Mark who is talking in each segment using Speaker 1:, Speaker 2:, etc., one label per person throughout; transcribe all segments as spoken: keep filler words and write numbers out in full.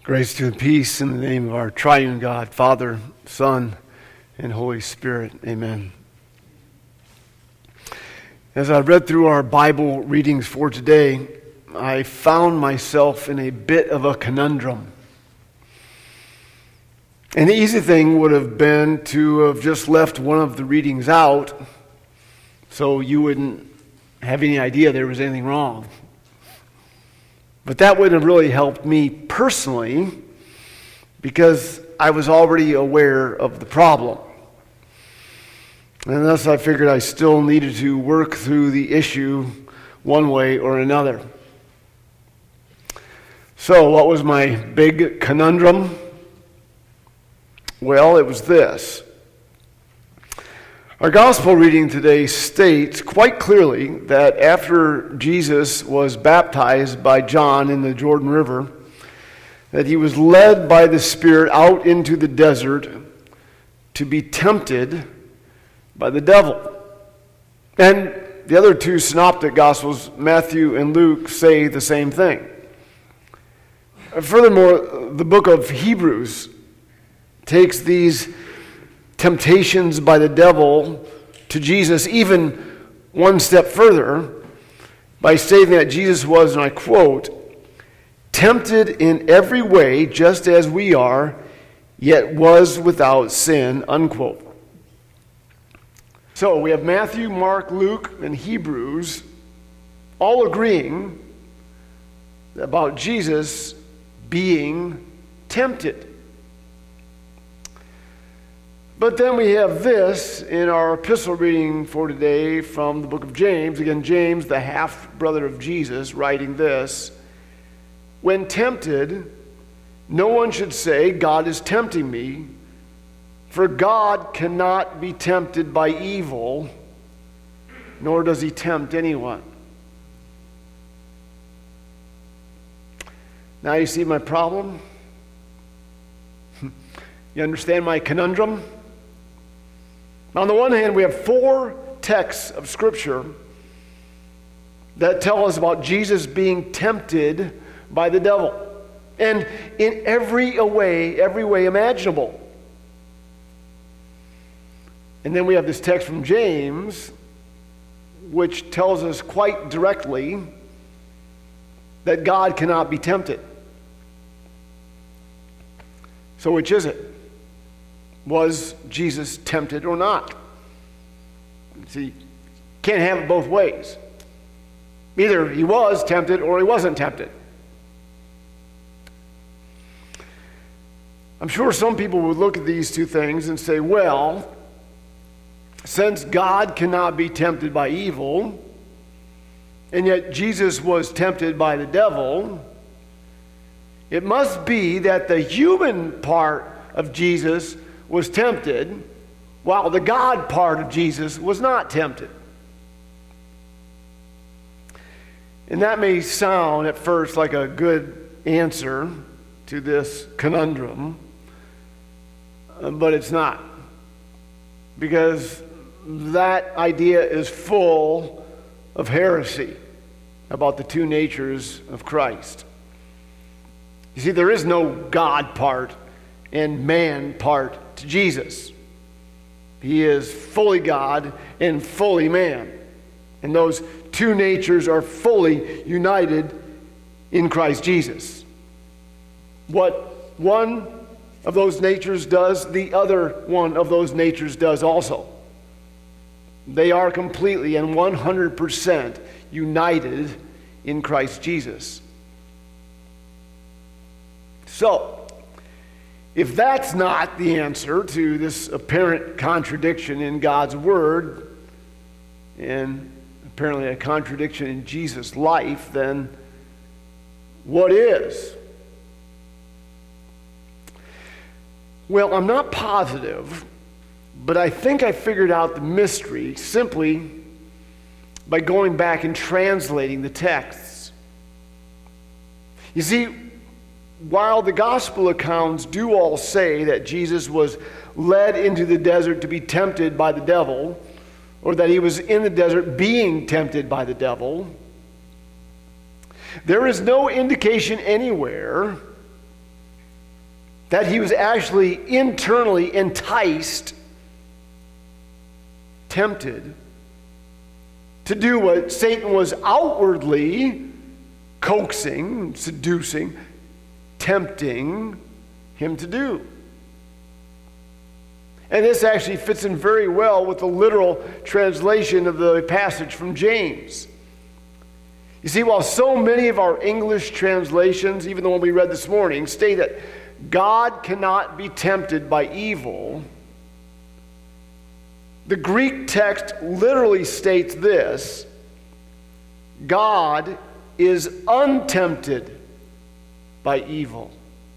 Speaker 1: Grace to and peace in the name of our triune God, Father, Son, and Holy Spirit. Amen. As I read through our Bible readings for today, I found myself in a bit of a conundrum. And the easy thing would have been to have just left one of the readings out so you wouldn't have any idea there was anything wrong. But that wouldn't have really helped me personally because I was already aware of the problem. And thus I figured I still needed to work through the issue one way or another. So what was my big conundrum? Well, it was this. Our gospel reading today states quite clearly that after Jesus was baptized by John in the Jordan River, that he was led by the Spirit out into the desert to be tempted by the devil. And the other two synoptic gospels, Matthew and Luke, say the same thing. Furthermore, the book of Hebrews takes these temptations by the devil to Jesus even one step further by stating that Jesus was, and I quote, tempted in every way just as we are, yet was without sin, unquote. So we have Matthew, Mark, Luke, and Hebrews all agreeing about Jesus being tempted. But then we have this in our epistle reading for today from the book of James. Again, James, the half-brother of Jesus, writing this. When tempted, no one should say, God is tempting me, for God cannot be tempted by evil, nor does he tempt anyone. Now you see my problem? You understand my conundrum? On the one hand, we have four texts of Scripture that tell us about Jesus being tempted by the devil. And in every way, every way imaginable. And then we have this text from James, which tells us quite directly that God cannot be tempted. So which is it? Was Jesus tempted or not? See, can't have it both ways. Either he was tempted or he wasn't tempted. I'm sure some people would look at these two things and say, well, since God cannot be tempted by evil, and yet Jesus was tempted by the devil, it must be that the human part of Jesus was tempted, while the God part of Jesus was not tempted. And that may sound at first like a good answer to this conundrum, but it's not. Because that idea is full of heresy about the two natures of Christ. You see, there is no God part and man part to Jesus. He is fully God and fully man. And those two natures are fully united in Christ Jesus. What one of those natures does, the other one of those natures does also. They are completely and one hundred percent united in Christ Jesus. So, if that's not the answer to this apparent contradiction in God's Word, and apparently a contradiction in Jesus' life, then what is? Well, I'm not positive, but I think I figured out the mystery simply by going back and translating the texts. You see, while the gospel accounts do all say that Jesus was led into the desert to be tempted by the devil, or that he was in the desert being tempted by the devil, there is no indication anywhere that he was actually internally enticed, tempted to do what Satan was outwardly coaxing, seducing, tempting him to do. And this actually fits in very well with the literal translation of the passage from James. You see, while so many of our English translations, even the one we read this morning, state that God cannot be tempted by evil, the Greek text literally states this: God is untempted by evil.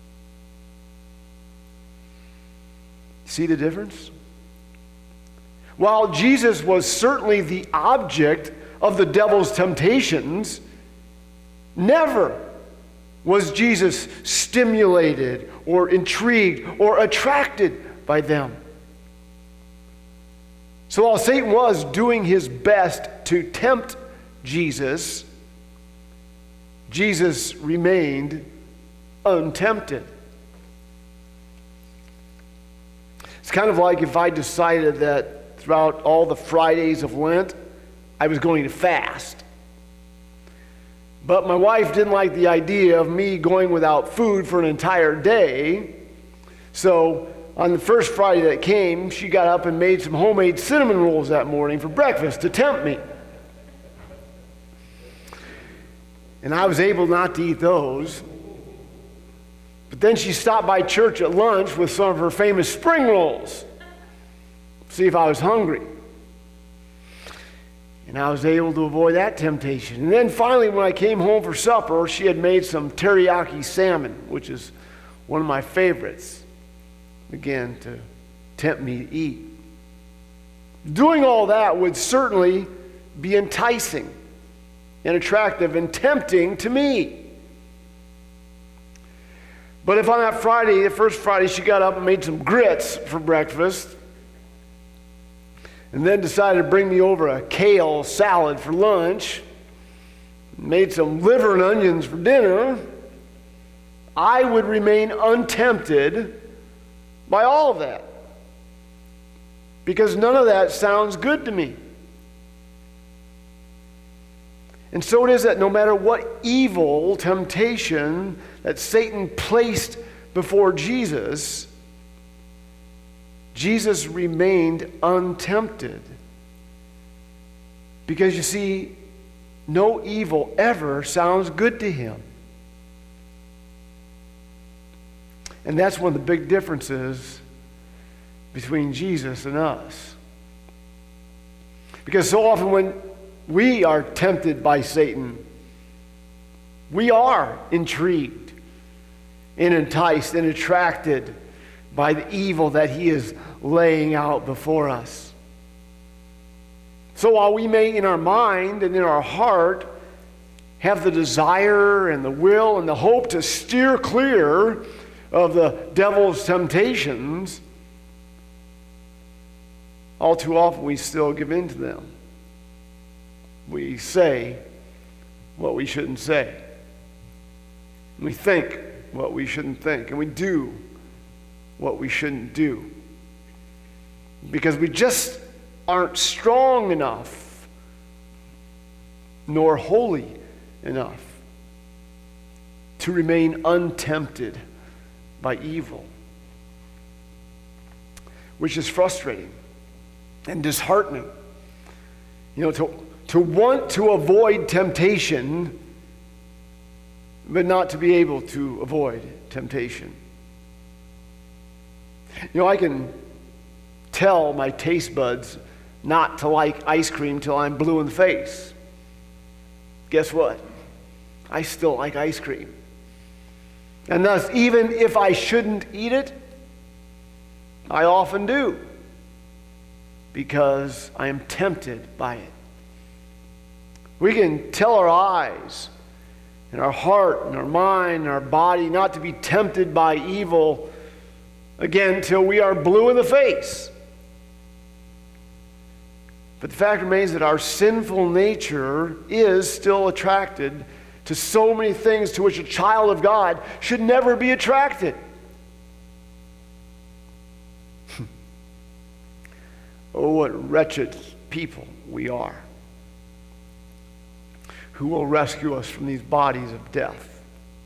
Speaker 1: See the difference? While Jesus was certainly the object of the devil's temptations, never was Jesus stimulated or intrigued or attracted by them. So while Satan was doing his best to tempt Jesus, Jesus remained untempted. It's kind of like if I decided that throughout all the Fridays of Lent, I was going to fast. But my wife didn't like the idea of me going without food for an entire day. So on the first Friday that came, she got up and made some homemade cinnamon rolls that morning for breakfast to tempt me. And I was able not to eat those. But then she stopped by church at lunch with some of her famous spring rolls, see if I was hungry. And I was able to avoid that temptation. And then finally, when I came home for supper, she had made some teriyaki salmon, which is one of my favorites, again, to tempt me to eat. Doing all that would certainly be enticing and attractive and tempting to me. But if on that Friday, the first Friday, she got up and made some grits for breakfast, and then decided to bring me over a kale salad for lunch, made some liver and onions for dinner, I would remain untempted by all of that. Because none of that sounds good to me. And so it is that no matter what evil temptation that Satan placed before Jesus, Jesus remained untempted. Because you see, no evil ever sounds good to him. And that's one of the big differences between Jesus and us. Because so often when we are tempted by Satan, we are intrigued and enticed and attracted by the evil that he is laying out before us. So while we may in our mind and in our heart have the desire and the will and the hope to steer clear of the devil's temptations, all too often we still give in to them. We say what we shouldn't say. We think what we shouldn't think. And we do what we shouldn't do. Because we just aren't strong enough, nor holy enough to remain untempted by evil. Which is frustrating and disheartening. You know, to, to want to avoid temptation, but not to be able to avoid temptation. You know, I can tell my taste buds not to like ice cream till I'm blue in the face. Guess what? I still like ice cream. And thus, even if I shouldn't eat it, I often do, because I am tempted by it. We can tell our eyes and our heart and our mind and our body not to be tempted by evil, again, till we are blue in the face. But the fact remains that our sinful nature is still attracted to so many things to which a child of God should never be attracted. Oh, what wretched people we are. Who will rescue us from these bodies of death?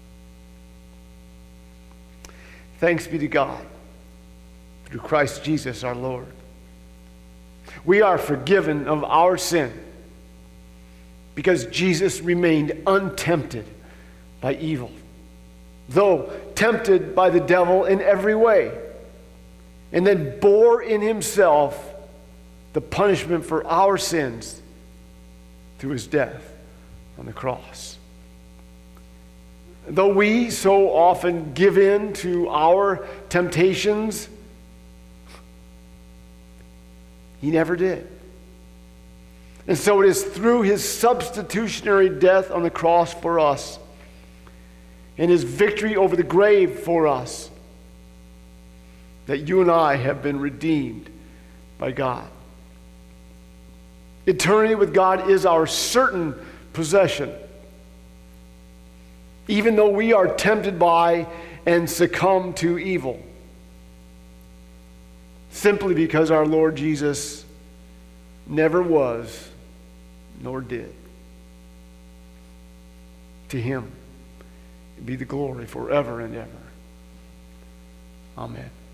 Speaker 1: Thanks be to God through Christ Jesus our Lord. We are forgiven of our sin because Jesus remained untempted by evil, though tempted by the devil in every way, and then bore in himself the punishment for our sins through his death on the cross. Though we so often give in to our temptations, he never did. And so it is through his substitutionary death on the cross for us and his victory over the grave for us that you and I have been redeemed by God. Eternity with God is our certain possession, even though we are tempted by and succumb to evil, simply because our Lord Jesus never was nor did. To him be the glory forever and ever. Amen.